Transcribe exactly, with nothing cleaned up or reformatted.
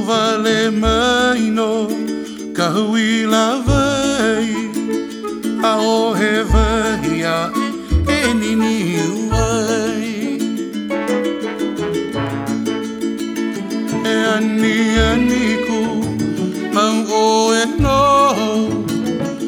vale mai no ka hui la vai a o he vai a e nini vai e ani ani ku mau o e no